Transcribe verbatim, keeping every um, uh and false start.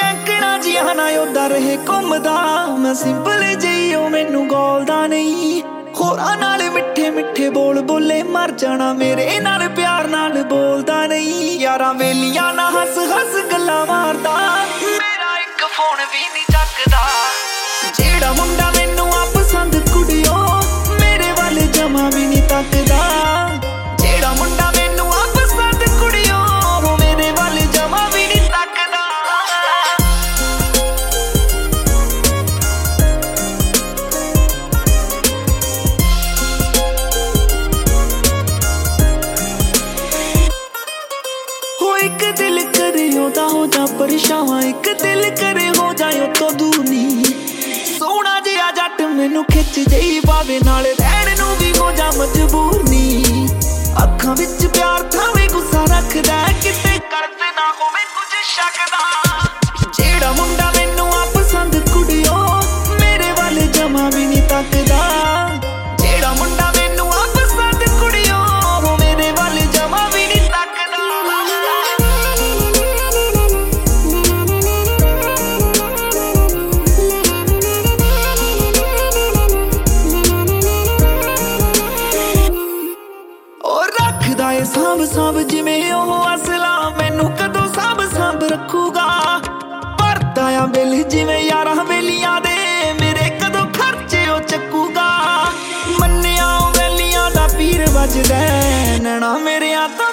ਸੈਂਕੜਾ ਜਿਹਾ ਨਾ ਉਹਦਾ ਰਹੇ ਘੁੰਮਦਾ। ਮੈਂ ਸਿੰਪਲ ਜਿਹੀ ਉਹ ਮੈਨੂੰ ਗੋਲਦਾ ਨਹੀਂ। ਹੋਰਾਂ ਨਾਲ ਮਿੱਠੇ ਮਿੱਠੇ ਬੋਲ ਬੋਲੇ ਮਰ ਜਾਣਾ, ਮੇਰੇ ਨਾਲ ਪਿਆਰ ਨਾਲ ਬੋਲਦਾ ਨਹੀਂ। ਯਾਰਾਂ ਵੇਲੀਆਂ ਨਾ ਹੱਸ ਹੱਸ ਗੱਲਾਂ ਮਾਰਦਾ, ਮੇਰਾ ਇੱਕ ਫੋਨ ਵੀ ਨਹੀਂ ਚੱਕਦਾ। ਜਿਹੜਾ ਮੁੰਡਾ ਮੈਨੂੰ ਆ ਪਸੰਦ ਕੁੜੀਓ, ਮੇਰੇ ਵੱਲ ਜਮਾ ਵੀ ਨਹੀਂ ਤੱਕਦਾ। ਜਿਹੜਾ ਮੁੰਡਾ ਮੈਨੂੰ ਆ ਪਸੰਦ ਕੁੜੀਓ, ਉਹ ਮੇਰੇ ਵੱਲ ਜਮਾ ਵੀ ਨਹੀਂ ਤੱਕਦਾ। ਹੋ ਇੱਕ ਦਿਲ ਕਰੇ ਉਹਦਾ ਹੋ ਜਾ ਪਰਛਾਵਾਂ, ਇੱਕ ਦਿਲ ਕਰੇ ਹੋ ਜਾਏ ਉਹ ਤੋਂ ਦੂਰ ਨੀ। ਸੋਹਣਾ ਜਿਹਾ ਜੱਟ ਮੈਨੂੰ ਖਿੱਚ ਜਈ ਪਾਵੇ, ਨਾਲ ਰਹਿਣ ਨੂੰ ਵੀ ਹੋ ਜਾ ਮਜਬੂਰ ਨੀ। ਅੱਖਾਂ ਵਿੱਚ ਪਿਆਰ ਥਾਵੇਂ ਗੁੱਸਾ ਰੱਖਦਾ, ਕਿਤੇ ਕਰਦੇ ਨਾ ਹੋਵੇ ਕੁਝ ਸ਼ੱਕ ਦਾ। ਜਿਹੜਾ ਮੁੰਡਾ ਮੈਨੂੰ ਆ ਪਸੰਦ ਕੁੜੀਓ, ਮੇਰੇ ਵੱਲ ਜਮਾ ਵੀ ਨਹੀਂ ਤੱਕਦਾ। ਜਿਹੜਾ ਮੁੰਡਾ ਮੈਨੂੰ ਆ ਪਸੰਦ ਕੁੜੀਓ, ਉਹ ਮੇਰੇ ਵੱਲ ਜਮਾ ਵੀ ਨਹੀਂ ਤੱਕਦਾ। ਉਹ ਰੱਖਦਾ ਏ ਸਾਂਭ ਸਾਂਭ ਜਿਵੇਂ ਉਹ ਅਸਲਾ, ਮੈਨੂੰ ਕਦੋਂ ਸਾਂਭ ਸਾਂਭ ਰੱਖੂਗਾ। ਭਰਦਾ ਆ ਬਿੱਲ ਜਿਵੇਂ ਯਾਰਾਂ ਵੇਲੀਆਂ ਦੇ, ਮੇਰੇ ਕਦੋਂ ਖਰਚੇ ਉਹ ਚੱਕੂਗਾ। ਮੰਨਿਆ ਉਹ ਵੈਲੀਆਂ ਦਾ ਪੀਰ ਵੱਜਦਾ, ਨੈਣਾ ਮੇਰਿਆਂ ਤਾਂ